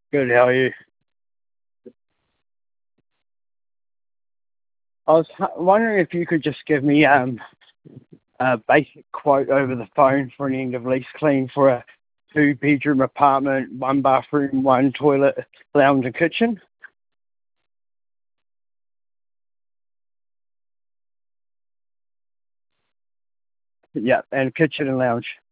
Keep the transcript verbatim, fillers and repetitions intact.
Good, how are you? I was h- wondering if you could just give me um, a basic quote over the phone for an end of lease clean for a two bedroom apartment, one bathroom, one toilet, lounge and kitchen. Yeah, and kitchen and lounge.